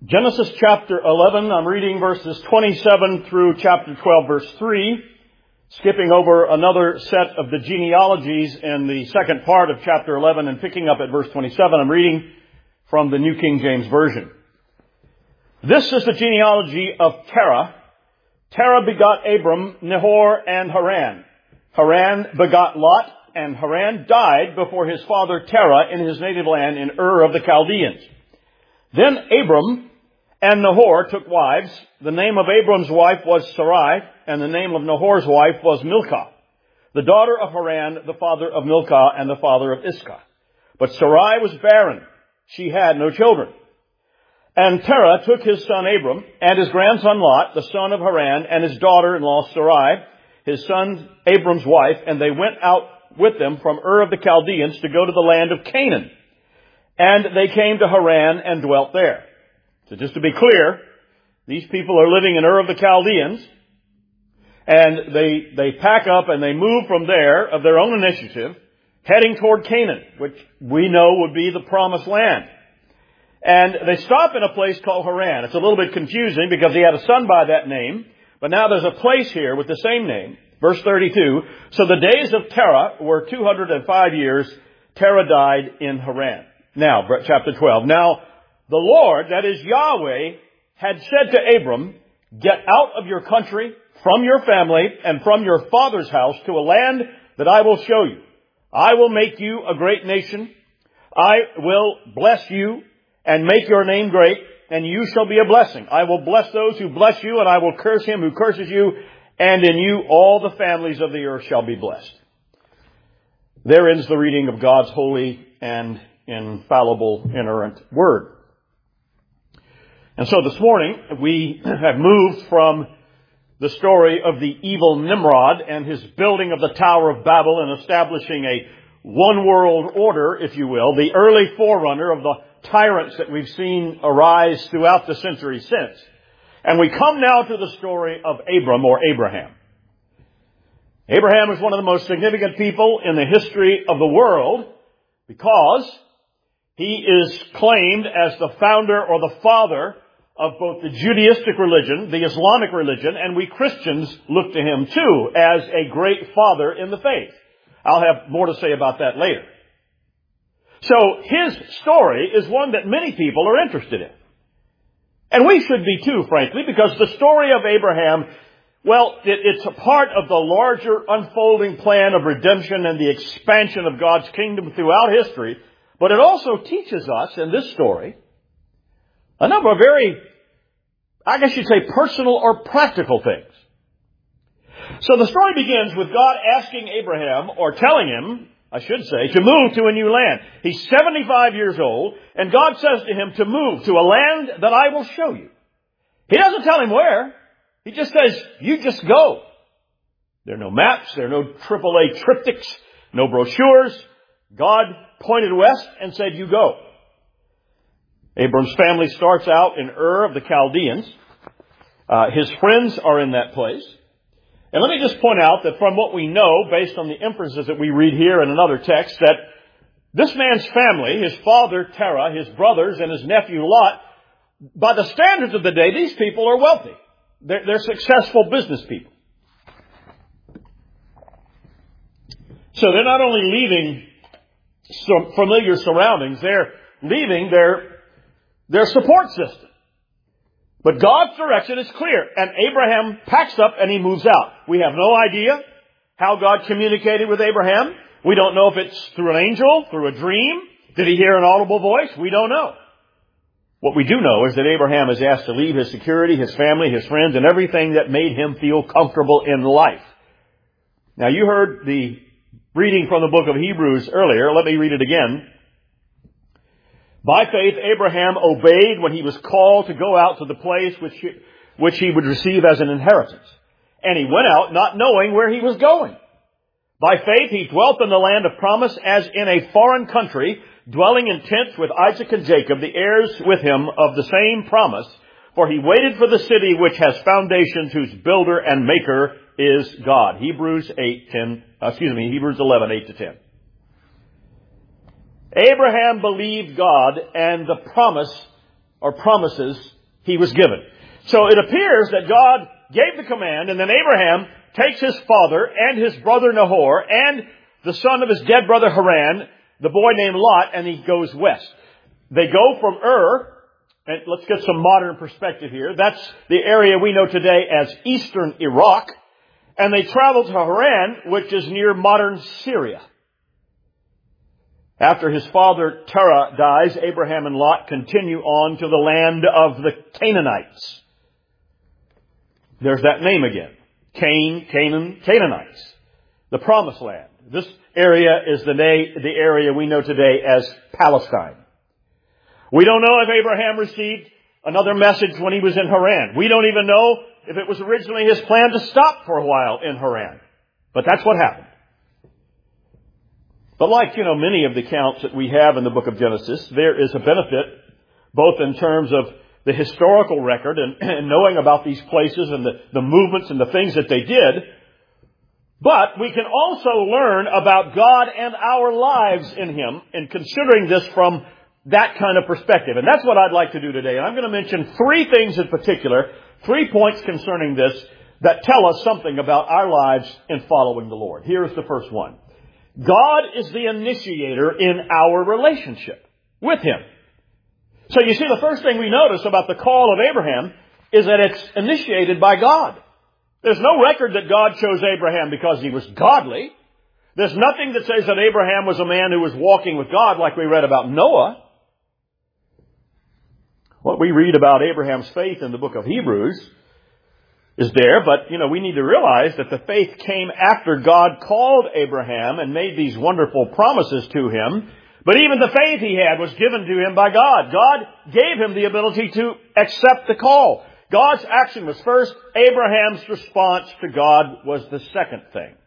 Genesis chapter 11, I'm reading verses 27 through chapter 12, verse 3, skipping over another set of the genealogies in the second part of chapter 11 and picking up at verse 27. I'm reading from the New King James Version. This is the genealogy of Terah. Terah begot Abram, Nahor, and Haran. Haran begot Lot, and Haran died before his father Terah in his native land in Ur of the Chaldeans. Then Abram and Nahor took wives. The name of Abram's wife was Sarai, and the name of Nahor's wife was Milcah, the daughter of Haran, the father of Milcah and the father of Iscah. But Sarai was barren. She had no children. And Terah took his son Abram and his grandson Lot, the son of Haran, and his daughter-in-law Sarai, his son Abram's wife, and they went out with them from Ur of the Chaldeans to go to the land of Canaan. And they came to Haran and dwelt there. So just to be clear, these people are living in Ur of the Chaldeans, and they pack up and they move from there of their own initiative, heading toward Canaan, which we know would be the promised land. And they stop in a place called Haran. It's a little bit confusing because he had a son by that name, but now there's a place here with the same name. Verse 32, so the days of Terah were 205 years. Terah died in Haran. Now, chapter 12. Now, the Lord, that is Yahweh, had said to Abram, get out of your country, from your family, and from your father's house to a land that I will show you. I will make you a great nation. I will bless you and make your name great, and you shall be a blessing. I will bless those who bless you, and I will curse him who curses you, and in you all the families of the earth shall be blessed. There ends the reading of God's holy and infallible, inerrant word. And so this morning, we have moved from the story of the evil Nimrod and his building of the Tower of Babel and establishing a one world order, if you will, the early forerunner of the tyrants that we've seen arise throughout the centuries since. And we come now to the story of Abram, or Abraham. Abraham is one of the most significant people in the history of the world because he is claimed as the founder or the father of both the Judaistic religion, the Islamic religion, and we Christians look to him too as a great father in the faith. I'll have more to say about that later. So his story is one that many people are interested in. And we should be too, frankly, because the story of Abraham, well, it's a part of the larger unfolding plan of redemption and the expansion of God's kingdom throughout history. But it also teaches us in this story a number of very, I guess you'd say, personal or practical things. So the story begins with God asking Abraham, or telling him, I should say, to move to a new land. He's 75 years old, and God says to him to move to a land that I will show you. He doesn't tell him where. He just says, you just go. There are no maps, there are no AAA triptychs, no brochures. God pointed west and said, you go. Abram's family starts out in Ur of the Chaldeans. His friends are in that place. And let me just point out that from what we know, based on the inferences that we read here in another text, that this man's family, his father Terah, his brothers, and his nephew Lot, by the standards of the day, these people are wealthy. They're successful business people. So they're not only leaving some familiar surroundings, they're leaving their support system. But God's direction is clear, and Abraham packs up and he moves out. We have no idea how God communicated with Abraham. We don't know if it's through an angel, through a dream. Did he hear an audible voice? We don't know. What we do know is that Abraham is asked to leave his security, his family, his friends, and everything that made him feel comfortable in life. Now, you heard the reading from the book of Hebrews earlier. Let me read it again. By faith, Abraham obeyed when he was called to go out to the place which he would receive as an inheritance. And he went out not knowing where he was going. By faith, he dwelt in the land of promise as in a foreign country, dwelling in tents with Isaac and Jacob, the heirs with him of the same promise. For he waited for the city which has foundations, whose builder and maker is God. Hebrews 11, 8-10. Abraham believed God, and the promise or promises he was given. So it appears that God gave the command, and then Abraham takes his father and his brother Nahor and the son of his dead brother Haran, the boy named Lot, and he goes west. They go from Ur, and let's get some modern perspective here. That's the area we know today as eastern Iraq. And they travel to Haran, which is near modern Syria. After his father Terah dies, Abraham and Lot continue on to the land of the Canaanites. There's that name again. Canaan, Canaanites. The Promised Land. This area is the area we know today as Palestine. We don't know if Abraham received another message when he was in Haran. We don't even know if it was originally his plan to stop for a while in Haran. But that's what happened. But like, many of the accounts that we have in the book of Genesis, there is a benefit both in terms of the historical record and knowing about these places and the movements and the things that they did. But we can also learn about God and our lives in Him and considering this from that kind of perspective. And that's what I'd like to do today. And I'm going to mention 3 things in particular, 3 points concerning this that tell us something about our lives in following the Lord. Here's the first one. God is the initiator in our relationship with Him. So you see, the first thing we notice about the call of Abraham is that it's initiated by God. There's no record that God chose Abraham because he was godly. There's nothing that says that Abraham was a man who was walking with God like we read about Noah. What we read about Abraham's faith in the book of Hebrews is there, but, we need to realize that the faith came after God called Abraham and made these wonderful promises to him. But even the faith he had was given to him by God. God gave him the ability to accept the call. God's action was first. Abraham's response to God was the second thing.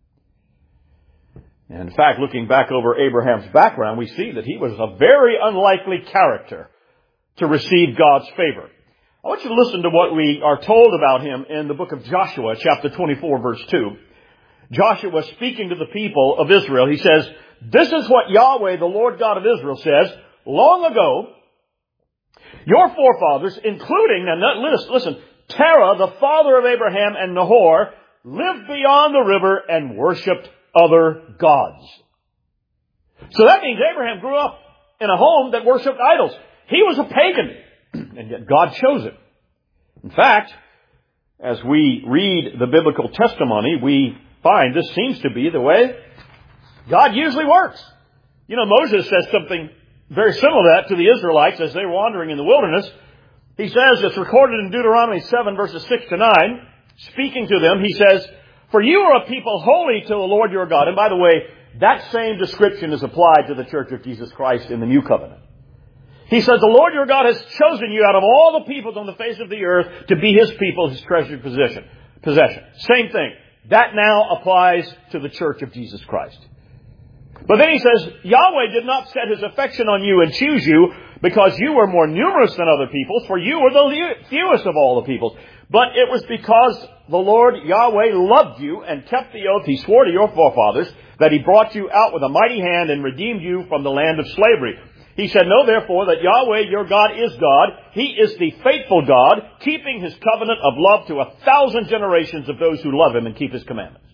And in fact, looking back over Abraham's background, we see that he was a very unlikely character to receive God's favor. I want you to listen to what we are told about him in the book of Joshua, chapter 24, verse 2. Joshua, speaking to the people of Israel, he says, "This is what Yahweh, the Lord God of Israel, says, long ago, your forefathers, including," now listen, Terah, the father of Abraham and Nahor, lived beyond the river and worshipped other gods. So that means Abraham grew up in a home that worshipped idols. He was a pagan, and yet God chose him. In fact, as we read the biblical testimony, we find this seems to be the way God usually works. Moses says something very similar to that to the Israelites as they were wandering in the wilderness. He says, it's recorded in Deuteronomy 7, verses 6 to 9, speaking to them, he says, "For you are a people holy to the Lord your God." And by the way, that same description is applied to the Church of Jesus Christ in the New Covenant. He says, "The Lord your God has chosen you out of all the peoples on the face of the earth to be His people, His treasured possession." Same thing. That now applies to the Church of Jesus Christ. But then he says, "Yahweh did not set His affection on you and choose you because you were more numerous than other peoples, for you were the fewest of all the peoples. But it was because the Lord Yahweh loved you and kept the oath He swore to your forefathers that He brought you out with a mighty hand and redeemed you from the land of slavery. He said, know therefore that Yahweh your God is God. He is the faithful God, keeping His covenant of love to 1,000 generations of those who love Him and keep His commandments."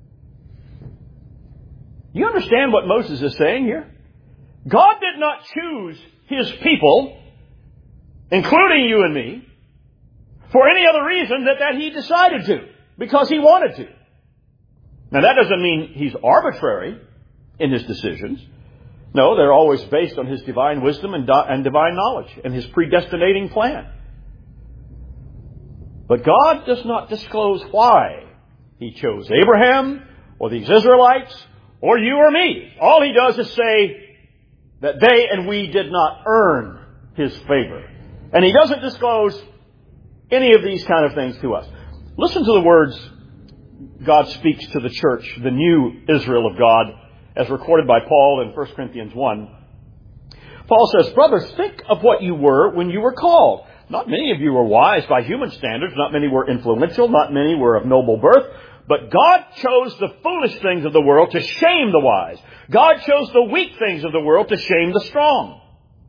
You understand what Moses is saying here? God did not choose His people, including you and me, for any other reason that He decided to, because He wanted to. Now that doesn't mean He's arbitrary in His decisions. No, they're always based on His divine wisdom and divine knowledge and His predestinating plan. But God does not disclose why He chose Abraham or these Israelites or you or me. All He does is say that they and we did not earn His favor. And He doesn't disclose any of these kind of things to us. Listen to the words God speaks to the church, the new Israel of God, as recorded by Paul in 1 Corinthians 1. Paul says, "Brothers, think of what you were when you were called. Not many of you were wise by human standards. Not many were influential. Not many were of noble birth. But God chose the foolish things of the world to shame the wise. God chose the weak things of the world to shame the strong.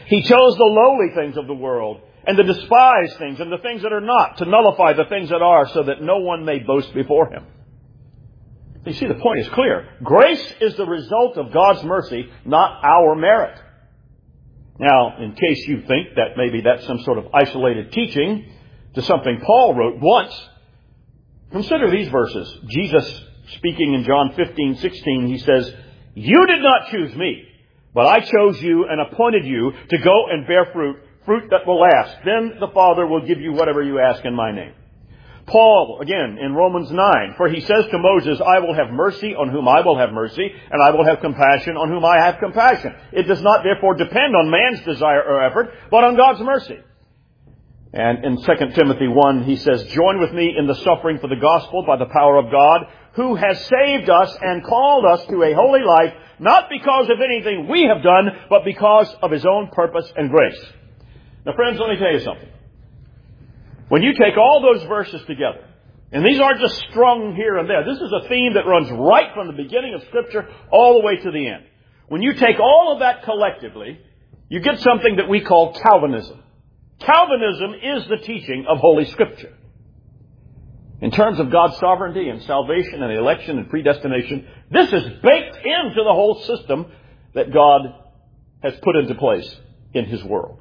He chose the lowly things of the world and the despised things and the things that are not, to nullify the things that are, so that no one may boast before Him. You see, the point is clear. Grace is the result of God's mercy, not our merit. Now, in case you think that maybe that's some sort of isolated teaching to something Paul wrote once, consider these verses. Jesus, speaking in John 15:16, He says, "You did not choose me, but I chose you and appointed you to go and bear fruit that will last. Then the Father will give you whatever you ask in my name." Paul, again, in Romans 9, for he says to Moses, "I will have mercy on whom I will have mercy, and I will have compassion on whom I have compassion." It does not therefore depend on man's desire or effort, but on God's mercy. And in 2 Timothy 1, he says, "Join with me in the suffering for the gospel by the power of God, who has saved us and called us to a holy life, not because of anything we have done, but because of His own purpose and grace." Now, friends, let me tell you something. When you take all those verses together, and these aren't just strung here and there, this is a theme that runs right from the beginning of Scripture all the way to the end. When you take all of that collectively, you get something that we call Calvinism. Calvinism is the teaching of Holy Scripture. In terms of God's sovereignty and salvation and election and predestination, this is baked into the whole system that God has put into place in His world.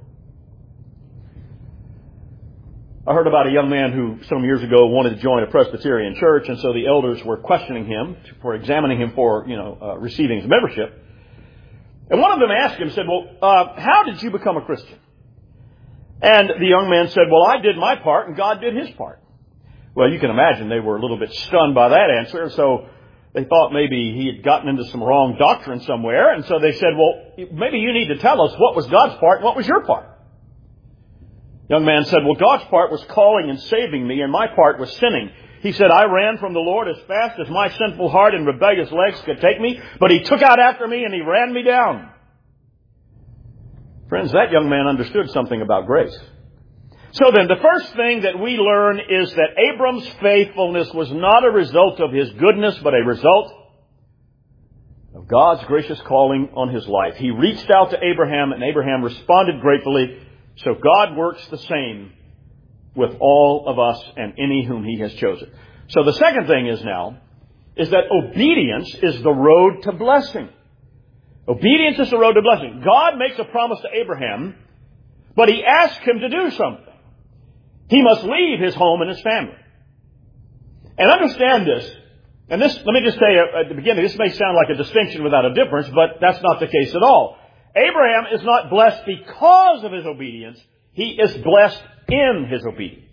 I heard about a young man who some years ago wanted to join a Presbyterian church, and so the elders were questioning him, for examining him for, receiving his membership. And one of them asked him, said, "Well, how did you become a Christian?" And the young man said, "Well, I did my part and God did His part." Well, you can imagine they were a little bit stunned by that answer, so they thought maybe he had gotten into some wrong doctrine somewhere, and so they said, "Well, maybe you need to tell us what was God's part and what was your part." Young man said, "Well, God's part was calling and saving me, and my part was sinning. He said, I ran from the Lord as fast as my sinful heart and rebellious legs could take me, but He took out after me and He ran me down." Friends, that young man understood something about grace. So then, the first thing that we learn is that Abram's faithfulness was not a result of his goodness, but a result of God's gracious calling on his life. He reached out to Abraham, and Abraham responded gratefully. So God works the same with all of us and any whom He has chosen. So the second thing is that obedience is the road to blessing. Obedience is the road to blessing. God makes a promise to Abraham, but He asks him to do something. He must leave his home and his family. And understand this, and this, let me just say at the beginning, this may sound like a distinction without a difference, but that's not the case at all. Abraham is not blessed because of his obedience. He is blessed in his obedience.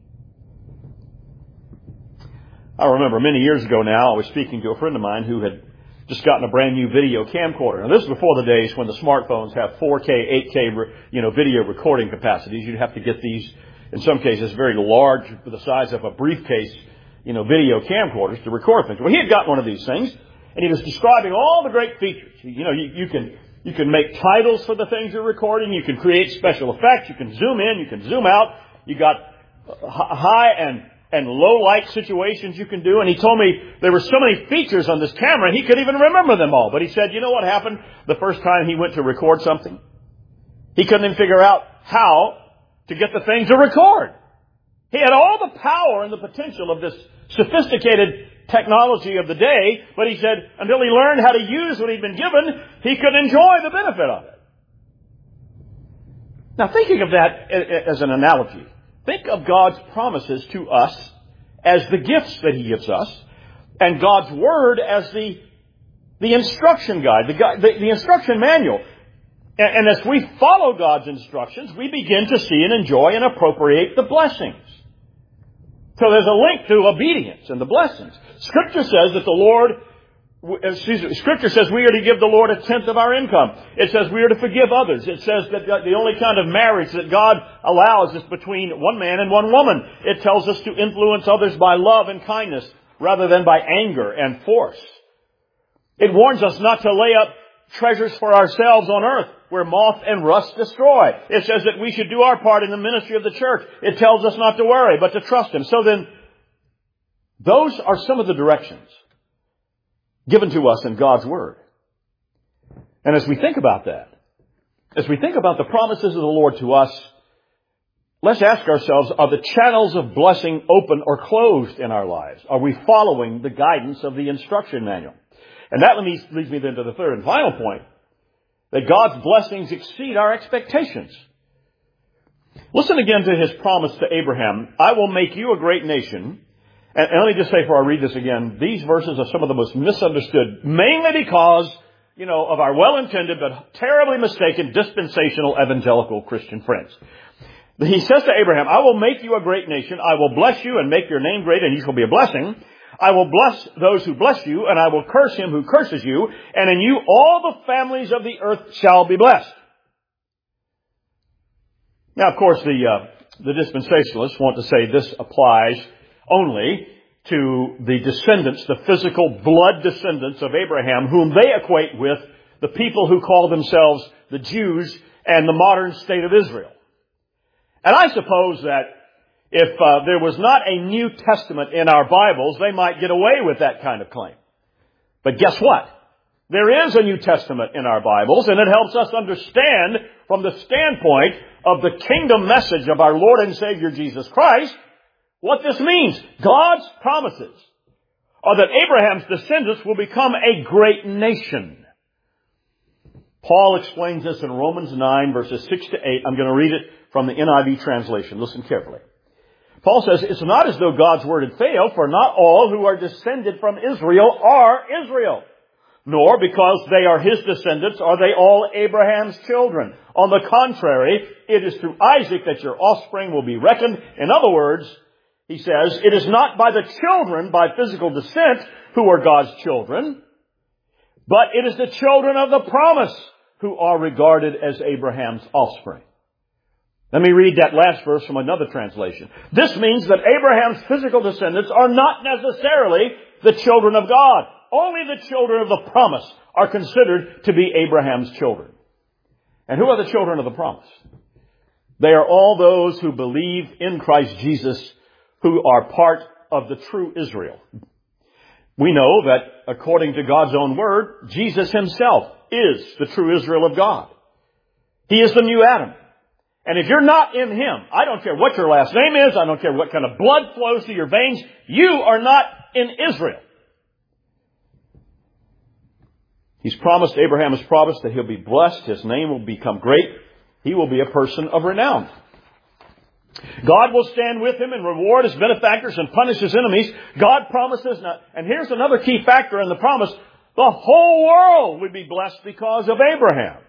I remember many years ago now, I was speaking to a friend of mine who had just gotten a brand new video camcorder. And this is before the days when the smartphones have 4K, 8K, video recording capacities. You'd have to get these, in some cases, very large, the size of a briefcase, video camcorders to record things. Well, he had got one of these things, and he was describing all the great features. You can make titles for the things you're recording. You can create special effects. You can zoom in. You can zoom out. You got high and low light situations you can do. And he told me there were so many features on this camera, he couldn't even remember them all. But he said, you know what happened the first time he went to record something? He couldn't even figure out how to get the thing to record. He had all the power and the potential of this sophisticated technology of the day, but he said until he learned how to use what he'd been given, he could enjoy the benefit of it. Now, thinking of that as an analogy, think of God's promises to us as the gifts that He gives us, and God's Word as the instruction guide, the instruction manual. And as we follow God's instructions, we begin to see and enjoy and appropriate the blessings. So there's a link to obedience and the blessings. Scripture says that Scripture says we are to give the Lord 1/10 of our income. It says we are to forgive others. It says that the only kind of marriage that God allows is between one man and one woman. It tells us to influence others by love and kindness rather than by anger and force. It warns us not to lay up treasures for ourselves on earth where moth and rust destroy. It says that we should do our part in the ministry of the church. It tells us not to worry, but to trust Him. So then, those are some of the directions given to us in God's Word. And as we think about that, As we think about the promises of the Lord to us, let's ask ourselves, are the channels of blessing open or closed in our lives? Are we following the guidance of the instruction manual? And that leads me then to the third and final point, that God's blessings exceed our expectations. Listen again to his promise to Abraham, I will make you a great nation. And let me just say before I read this again, these verses are some of the most misunderstood, mainly because, of our well-intended but terribly mistaken dispensational evangelical Christian friends. He says to Abraham, I will make you a great nation. I will bless you and make your name great, and you shall be a blessing. I will bless those who bless you, and I will curse him who curses you, and in you all the families of the earth shall be blessed. Now, of course, the dispensationalists want to say this applies only to the descendants, the physical blood descendants of Abraham, whom they equate with the people who call themselves the Jews and the modern state of Israel. And I suppose that if there was not a New Testament in our Bibles, they might get away with that kind of claim. But guess what? There is a New Testament in our Bibles, and it helps us understand from the standpoint of the kingdom message of our Lord and Savior Jesus Christ what this means. God's promises are that Abraham's descendants will become a great nation. Paul explains this in Romans 9, verses 6 to 8. I'm going to read it from the NIV translation. Listen carefully. Paul says, it's not as though God's word had failed, for not all who are descended from Israel are Israel. Nor, because they are his descendants, are they all Abraham's children. On the contrary, it is through Isaac that your offspring will be reckoned. In other words, he says, it is not by the children, by physical descent, who are God's children, but it is the children of the promise who are regarded as Abraham's offspring. Let me read that last verse from another translation. This means that Abraham's physical descendants are not necessarily the children of God. Only the children of the promise are considered to be Abraham's children. And who are the children of the promise? They are all those who believe in Christ Jesus, who are part of the true Israel. We know that according to God's own word, Jesus himself is the true Israel of God. He is the new Adam. And if you're not in him, I don't care what your last name is, I don't care what kind of blood flows through your veins, you are not in Israel. He's promised, Abraham has promised that he'll be blessed, his name will become great, he will be a person of renown. God will stand with him and reward his benefactors and punish his enemies. God promises, and here's another key factor in the promise, the whole world would be blessed because of Abraham.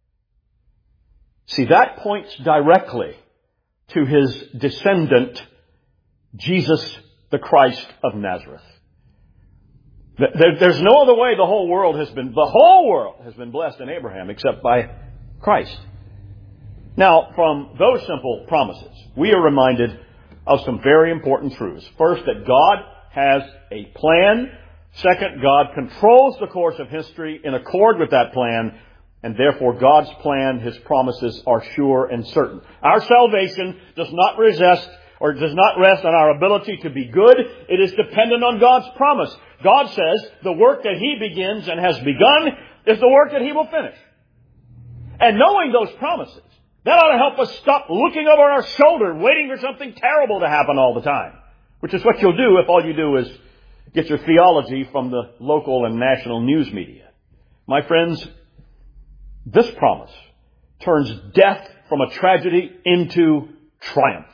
See, that points directly to his descendant, Jesus the Christ of Nazareth. There's no other way the whole world has been blessed in Abraham except by Christ. Now, from those simple promises, we are reminded of some very important truths. First, that God has a plan. Second, God controls the course of history in accord with that plan. And therefore, God's plan, his promises are sure and certain. Our salvation does not rest on our ability to be good. It is dependent on God's promise. God says the work that he begins and has begun is the work that he will finish. And knowing those promises, that ought to help us stop looking over our shoulder, waiting for something terrible to happen all the time. Which is what you'll do if all you do is get your theology from the local and national news media. My friends, this promise turns death from a tragedy into triumph.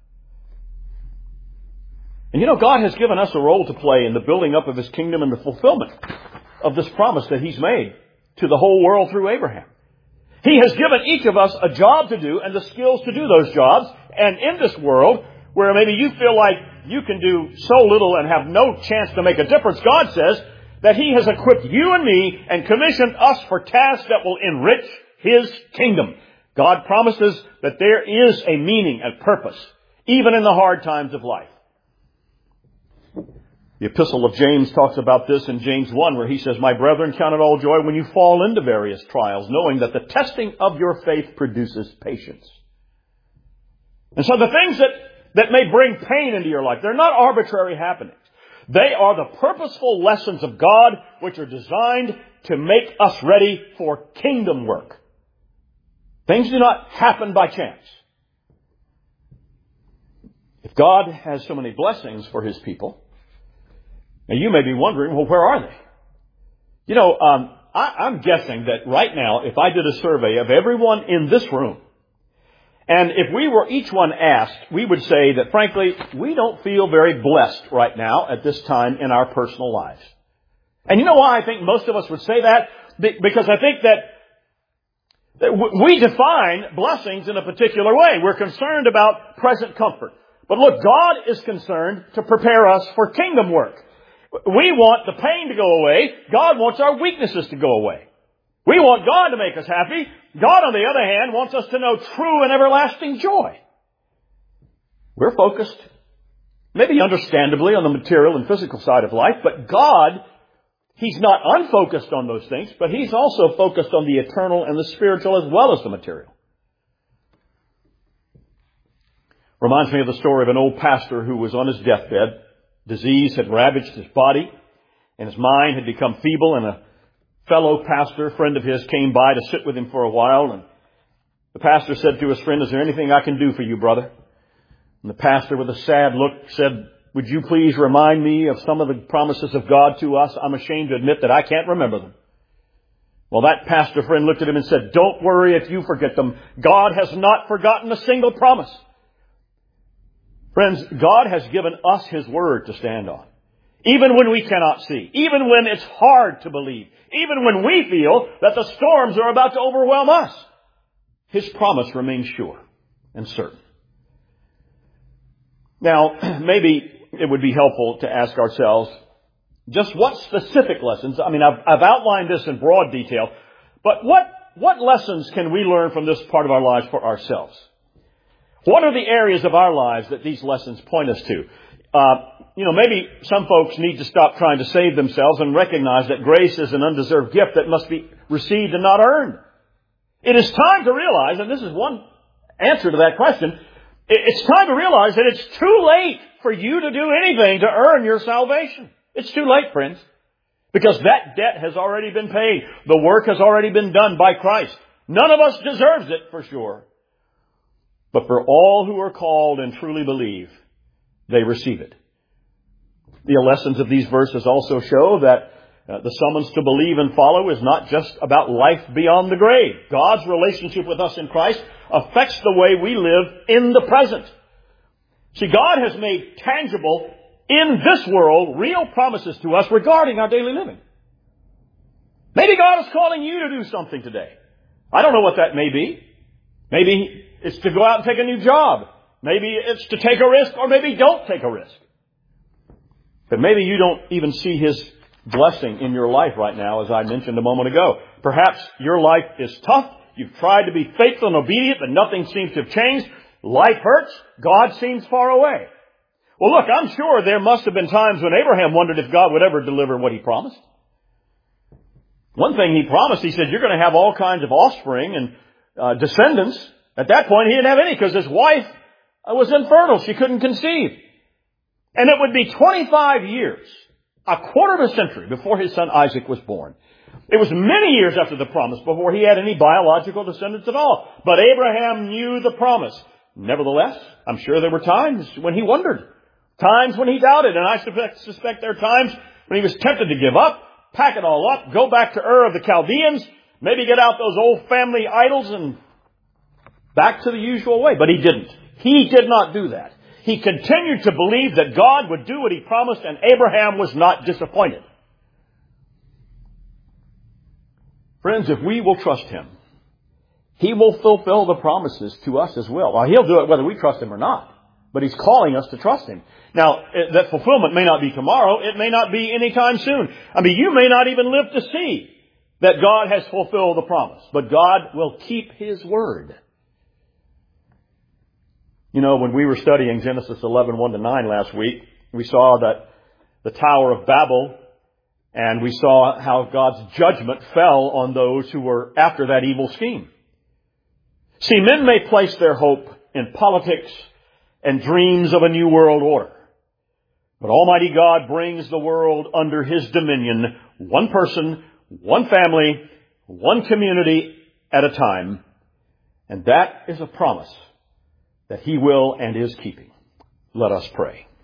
And God has given us a role to play in the building up of his kingdom and the fulfillment of this promise that he's made to the whole world through Abraham. He has given each of us a job to do and the skills to do those jobs. And in this world, where maybe you feel like you can do so little and have no chance to make a difference, God says that he has equipped you and me and commissioned us for tasks that will enrich his kingdom. God promises that there is a meaning and purpose, even in the hard times of life. The Epistle of James talks about this in James 1, where he says, My brethren, count it all joy when you fall into various trials, knowing that the testing of your faith produces patience. And so the things that may bring pain into your life, they're not arbitrary happenings. They are the purposeful lessons of God, which are designed to make us ready for kingdom work. Things do not happen by chance. If God has so many blessings for His people, now you may be wondering, well, where are they? You know, I'm guessing that right now, if I did a survey of everyone in this room, and if we were each one asked, we would say that, frankly, we don't feel very blessed right now at this time in our personal lives. And you know why I think most of us would say that? Because I think that we define blessings in a particular way. We're concerned about present comfort. But look, God is concerned to prepare us for kingdom work. We want the pain to go away. God wants our weaknesses to go away. We want God to make us happy. God, on the other hand, wants us to know true and everlasting joy. We're focused, maybe understandably, on the material and physical side of life, but God, He's not unfocused on those things, but He's also focused on the eternal and the spiritual as well as the material. Reminds me of the story of an old pastor who was on his deathbed. Disease had ravaged his body, and his mind had become feeble, and a fellow pastor, friend of his, came by to sit with him for a while, and the pastor said to his friend, "Is there anything I can do for you, brother?" And the pastor, with a sad look, said, "Would you please remind me of some of the promises of God to us? I'm ashamed to admit that I can't remember them." Well, that pastor friend looked at him and said, "Don't worry if you forget them. God has not forgotten a single promise." Friends, God has given us His Word to stand on. Even when we cannot see. Even when it's hard to believe. Even when we feel that the storms are about to overwhelm us. His promise remains sure and certain. Now, maybe it would be helpful to ask ourselves, just what specific lessons, I've outlined this in broad detail, but what lessons can we learn from this part of our lives for ourselves? What are the areas of our lives that these lessons point us to? Maybe some folks need to stop trying to save themselves and recognize that grace is an undeserved gift that must be received and not earned. It is time to realize, and this is one answer to that question, it's time to realize that it's too late for you to do anything to earn your salvation. It's too late, friends, because that debt has already been paid. The work has already been done by Christ. None of us deserves it, for sure. But for all who are called and truly believe, they receive it. The lessons of these verses also show that the summons to believe and follow is not just about life beyond the grave. God's relationship with us in Christ affects the way we live in the present. See, God has made tangible in this world real promises to us regarding our daily living. Maybe God is calling you to do something today. I don't know what that may be. Maybe it's to go out and take a new job. Maybe it's to take a risk, or maybe don't take a risk. But maybe you don't even see His blessing in your life right now, as I mentioned a moment ago. Perhaps your life is tough. You've tried to be faithful and obedient, but nothing seems to have changed. Life hurts. God seems far away. Well, look, I'm sure there must have been times when Abraham wondered if God would ever deliver what He promised. One thing He promised, He said, you're going to have all kinds of offspring and descendants. At that point, He didn't have any because His wife was infertile. She couldn't conceive. And it would be 25 years, a quarter of a century, before his son Isaac was born. It was many years after the promise before he had any biological descendants at all. But Abraham knew the promise. Nevertheless, I'm sure there were times when he wondered. Times when he doubted. And I suspect there are times when he was tempted to give up, pack it all up, go back to Ur of the Chaldeans, maybe get out those old family idols and back to the usual way. But he didn't. He did not do that. He continued to believe that God would do what He promised, and Abraham was not disappointed. Friends, if we will trust Him, He will fulfill the promises to us as well. Well, He'll do it whether we trust Him or not. But He's calling us to trust Him. Now, that fulfillment may not be tomorrow. It may not be anytime soon. You may not even live to see that God has fulfilled the promise. But God will keep His word. When we were studying Genesis 11, 1-9 last week, we saw that the Tower of Babel, and we saw how God's judgment fell on those who were after that evil scheme. See, men may place their hope in politics and dreams of a new world order. But Almighty God brings the world under His dominion, one person, one family, one community at a time. And that is a promise that He will and is keeping. Let us pray.